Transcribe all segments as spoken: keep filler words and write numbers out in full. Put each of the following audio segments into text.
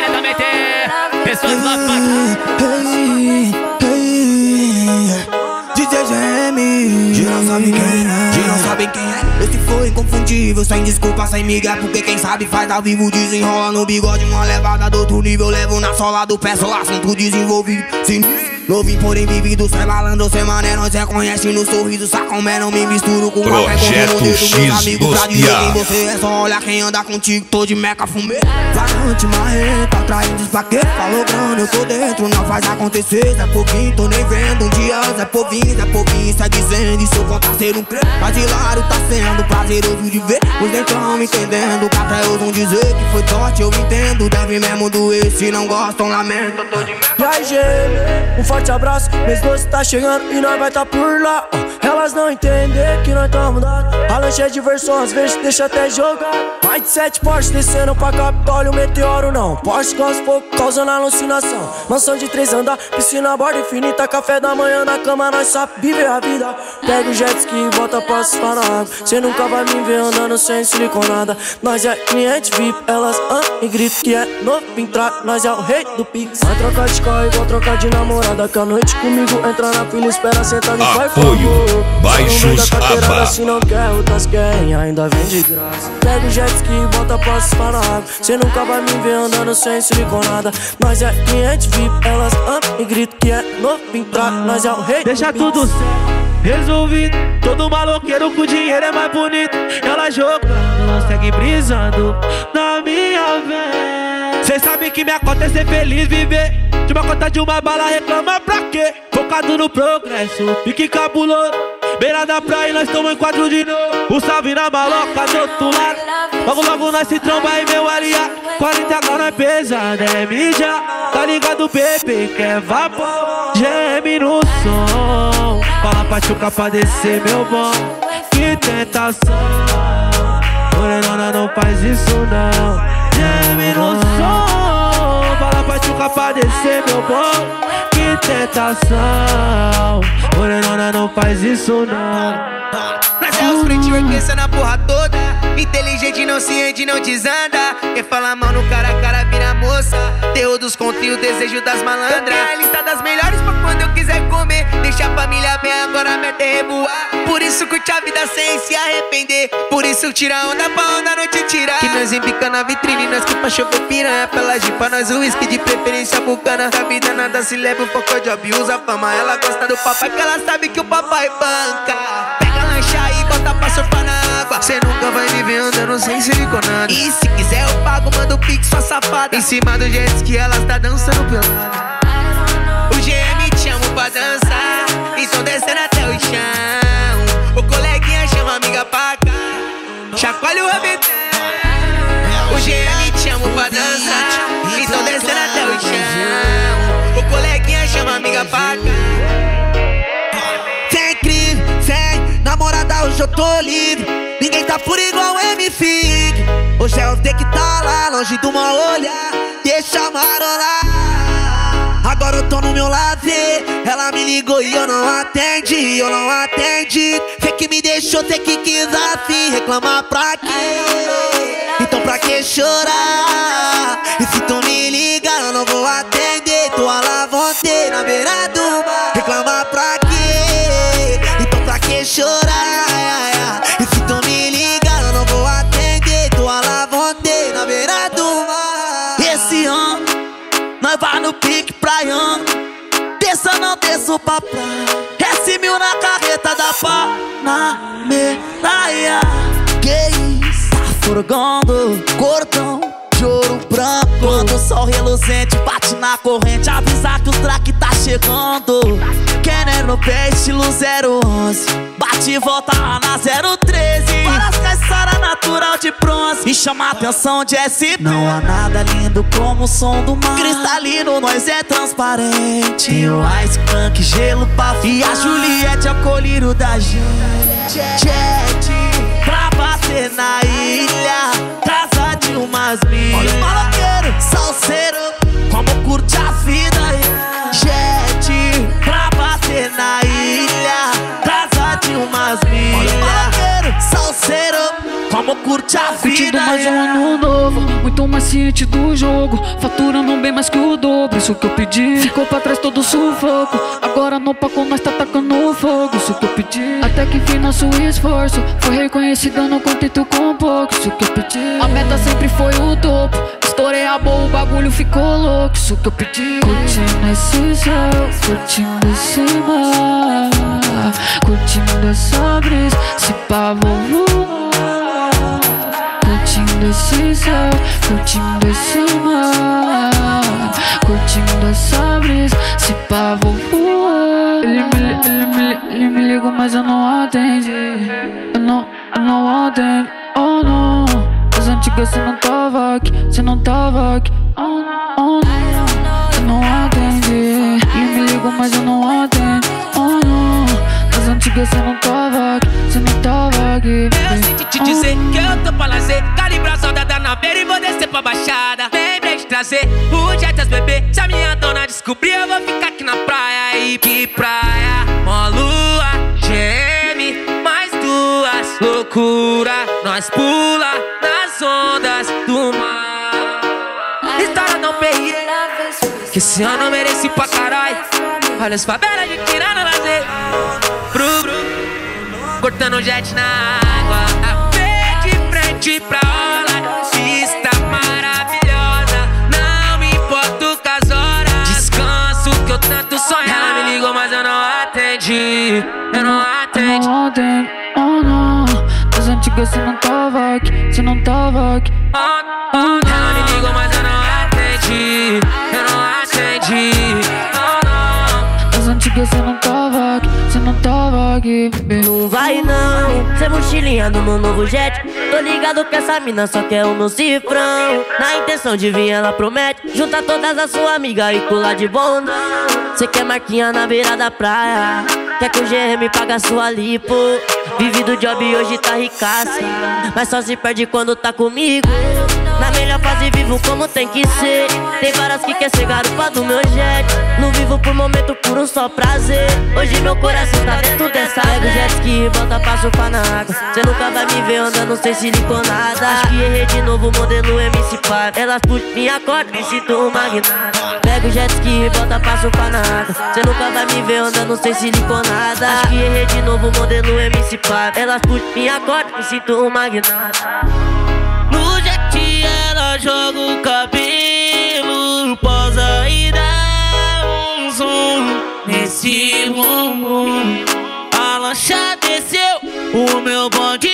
diretamente pessoas do nosso D J G M, de não sabe quem é, de não sabe quem é. Esse foi inconfundível, sem desculpa, sem migué. Porque quem sabe faz ao vivo, desenrola no bigode. Uma levada do outro nível, levo na sola do pé. Sou assunto desenvolvido, sinistro. Novinho, porém vivido, cê malandro, cê mané. Nós reconhece no sorriso, sacomé. Não me misturo com qualquer Projeto X meus amigos pra dizer Piá. quem você é. Só olha quem anda contigo, tô de meca fumê. Varante, marreta, atraindo pra quê? Falou grana, eu tô dentro, não faz acontecer. Zé Povinho, tô nem vendo, um dia Zé Povinho, Zé Povinho, segue dizendo. E se eu contar ser um crente, mas hilário tá sendo prazeroso de ver. Os dentão me entendendo, que até ousam dizer que foi sorte, eu entendo. Deve mesmo doer, se não gostam, lamento, eu tô de meca. E aí, gente, um forte abraço, mês doce tá chegando e nós vai tá por lá. Elas não entendem que nós tamo dado. A lanche é diversão, às vezes deixa até jogar. Mais de sete Porsche descendo pra Capitólio, meteoro não. Porsche com fogo causando alucinação. Mansão de três andar, piscina, borda infinita. Café da manhã na cama, nós só viver a vida. Pega o jet ski e volta pra surfar na água. Cê nunca vai me ver andando sem siliconada. Nós é cliente V I P, elas andam e gritam que é novo entrar. Nós é o rei do Pix. Vai trocar de carro igual trocar de namorada. Que a noite comigo entra na fila, espera sentar no pai. Apoio Baixos Aba. Se não quer, outras querem, ainda vem de graça. Pega o jet ski e volta pra surfar na água. Cê nunca vai me ver andando sem siliconada. Nós é cliente V I P, elas andam e gritam que é novo entrar. Nós é o rei. Deixa tudo certo, resolvido. Todo maloqueiro com dinheiro é mais bonito. Ela jogando, não segue brisando na minha vez. Cê sabe que minha conta é ser feliz, viver de uma conta de uma bala, reclama pra quê? Focado no progresso, pique cabuloso. Beira da praia, nós tamo em quadro de novo. O salve na maloca do outro lado. Logo, logo nós se tromba aí, meu aliado. quarenta graus é pesado, é mídia. Tá ligado, bebê, quer vapor. Geme no som. Fala pra chuca pra descer, meu bom. Que tentação. Morenona, não faz isso não. Geme no som. Fala pra chuca pra descer, meu bom. Que tentação. Morenona, não faz isso não. Nós é os frente orquestra na porra toda. Inteligente não se rende, não desanda. Quem fala mal no cara a cara vira moça. Terror dos contos e o desejo das malandras. Eu tenho a lista das melhores pra quando eu quiser comer. Deixa a família bem, agora a meta é reboar. Por isso curte a vida sem se arrepender. Por isso tira onda pra onda não te tirar. Que nós embica na vitrine, nós que pra chover piranha. Pela jipa, nós o whisky de preferência bucana. Da vida nada se leva, o foco de óbvio usa fama. Ela gosta do papai que ela sabe que o papai banca. Pega lancha e bota pra surfar na água. Cê nunca vai me ver andando sem siliconada. E se quiser eu pago, manda o pix, sua safada. Em cima do jet ski ela tá dançando pelada. O G M te chama pra dançar, então descendo até o chão. O coleguinha chama a amiga pra cá, chacoalha o rabetão. O G M te chama pra dançar, então descendo até o chão. O coleguinha chama a amiga pra cá. Sem crime, sem namorada, hoje eu tô livre. Ninguém tá por igual M F. Hoje é o D que tá lá, longe do mal olhar. Deixa marolar. Agora eu tô no meu lazer. Ela me ligou e eu não atendi, eu não atendi. Cê que me deixou, cê que quis assim. Reclamar pra quê? Então pra que chorar? E se tu me liga, eu não vou atender. Tô a la vontade na beira do mar. Reclamar pra quê? Então pra que chorar? E se tu me liga, eu não vou atender. Tô a la vontade na beira do mar. Esse ano nós vai no pique praiano. Desça não desço pra praia. S mil na carreta da Panameraia. Que isso? Tá furgando cordão de ouro branco. Quando o sol reluzente bate na corrente, avisa que o track tá chegando. Kenner no pé, estilo zero onze. Bate e volta lá na zero treze. Para as caçaras natural de bronze. E chama a atenção de S P. Não há nada lindo como o som do mar. Cristalino, nós é transparente. Tem o Ice Punk, gelo pra fumar. E a Juliette é o colírio da gente. Jet pra bater na ilha. Casa de umas milhas. Olha o maloqueiro, salseiro, como curte a vida. Jet pra bater na ilha. Casa de umas milhas. Olha o maloqueiro, salseiro, como curte curte a Curtindo vida. mais um ano novo, muito mais ciente do jogo, faturando bem mais que o dobro, isso que eu pedi. Ficou pra trás todo o sufoco, agora no palco nós tá tacando fogo, isso que eu pedi. Até que enfim nosso esforço foi reconhecido, eu não contento com pouco, isso que eu pedi. A meta sempre foi o topo, estourei a boa, o bagulho ficou louco, isso que eu pedi. Curtindo esse céu, curtindo esse mar, curtindo essa brisa, se pá vou voar. Curtindo esse céu, curtindo esse mar, curtindo essa brisa, se pá vou voar. Ele me, ele me, ele me liga, mas eu não atende. Eu não, eu não atendo, oh não. As antigas cê não tava aqui, cê não tava aqui, oh não, oh não. Eu não atende. Ele me liga, mas eu não atendo, oh não. As antigas cê não tava aqui, cê não tava aqui. Eu senti te dizer que eu tô pra lazer, calibrar saudade na beira e vou descer pra baixada. Lembrei de trazer o Jetas bebê, se a minha dona descobrir eu vou ficar aqui na praia. E que praia, mó lua, G M, mais duas, loucura, nós pula nas ondas do mar. História não perri, que esse ano eu mereci pra caralho. Olha as favelas de tirando lazer, bru, bru, cortando jet na água, a pé de frente pra aula. Vista maravilhosa, não me importo com as horas. Descanso que eu tanto sonho. Ela me ligou, mas eu não atendi. Eu não atendi. Não atendo, oh não. Das antigas cê não tava aqui, cê não tava aqui, Oh, oh, ela me ligou, mas eu não atendi. Eu não atendi. Oh, não. das antigas cê não tava aqui, cê não tava aqui, bebê. Não vai não, cê mochilinha no meu novo jet. Tô ligado que essa mina só quer o meu cifrão. Na intenção de vir ela promete juntar todas as suas amigas e pular de bondão. Cê quer marquinha na beira da praia, quer que o G M paga sua lipo. Vive do job e hoje tá ricaça, mas só se perde quando tá comigo. Na melhor fase vivo como tem que ser. Tem várias que quer ser garupa do meu jet. Não vivo por momento, por um só prazer. Hoje meu coração tá dentro dessa. Pega o jet ski e volta pra surfar na água. Cê nunca vai me ver andando sem siliconada. Acho que errei de novo, modelo M C Par. Elas puxam minha corda, me sinto um magnata. Pega o jet ski e volta pra surfar na água. Cê nunca vai me ver andando sem siliconada. Acho que errei de novo, modelo M C Par. Elas puxam minha corda, me sinto um magnata. No jet ela joga o cabelo, posa e dá um zoom nesse bumbum. A lancha desceu, o meu bonde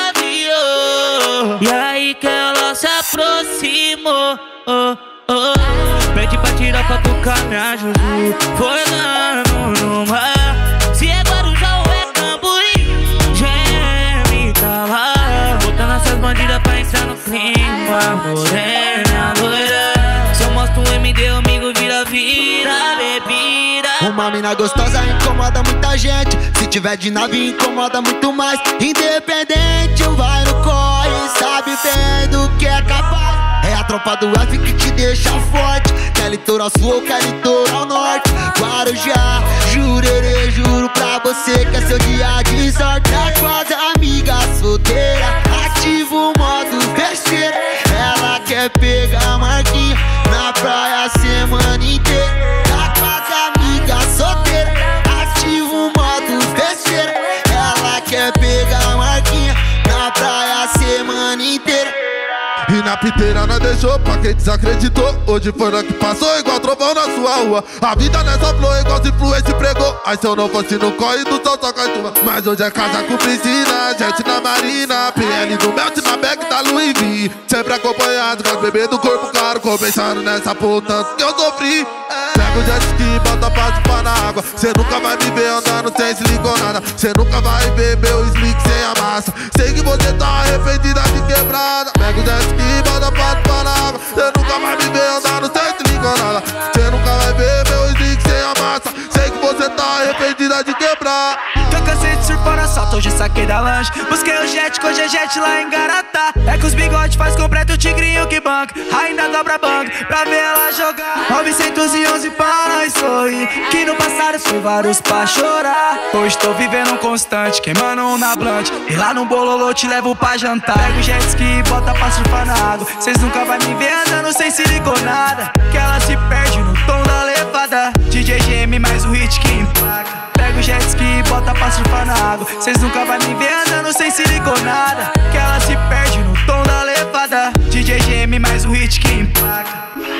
chaveou. E aí que ela se aproximou, oh, oh. Pede pra tirar foto com a minha Juju. Foi lá no mar. Se é Guarujá ou é Camboriú, G M tá lá, botando essas bandidas pra entrar no clima. Morena, loira, se eu mostro um M D, amigo vira, vira bebida. Uma mina gostosa incomoda muita gente. Se tiver de nave incomoda muito mais. Independente, vai no corre, sabe bem do que é capaz. É a tropa do F que te deixa forte. Quer litoral sul ou quer litoral norte. Guarujá, jurerê, juro pra você que é seu dia de sorte. É quase amiga solteira, ativa o modo besteira. Ela quer pegar a marquinha na praia a semana inteira. É quase amiga solteira, ativa o modo besteira. Ela quer pegar a marquinha na praia a semana inteira. E na piteira nós deixou pra quem desacreditou. Hoje foi nós que passou igual trovão na sua rua. A vida nessa flor igual se influência pregou. Aí se eu não fosse no corre do sol só cai tua. Mas hoje é casa com piscina, gente na marina, P L do Melt na back da Louis V. Sempre acompanhado com as bebês do corpo caro. Começando nessa puta que eu sofri. Pega o jet ski e bota pra chupar na água. Cê nunca vai me ver andando sem siliconada. Cê nunca vai ver meu slick sem a massa. Sei que você tá arrependida de quebrada. Pega o jet ski e bota pra chupar na água. Cê nunca vai me ver andando sem siliconada. Cê nunca vai ver meu slick sem a massa. Sei que você tá arrependida de quebrar. Que eu cansei de surfar fora solta, hoje saquei da lanche. Busquei o jet, com o G-Jet lá em Garatá. É que os bigodes faz completo o tigrinho que banca. Ainda dobra banco pra ver ela jogar. novecentos e onze pra nós sorrir, que no passado foi vários pra chorar. Hoje tô vivendo um constante, queimando um na blunt. E lá no bololô te levo pra jantar. Pego o jet ski e bota pra surfar na água. Cês nunca vai me ver andando sem siliconada, que ela se perde no tom da levada. D J G M mais um hit que impacta. Pega o jet ski e bota pra surfar na água. Cês nunca vai me ver andando sem siliconada, que ela se perde no tom da levada. D J G M mais um hit que impacta.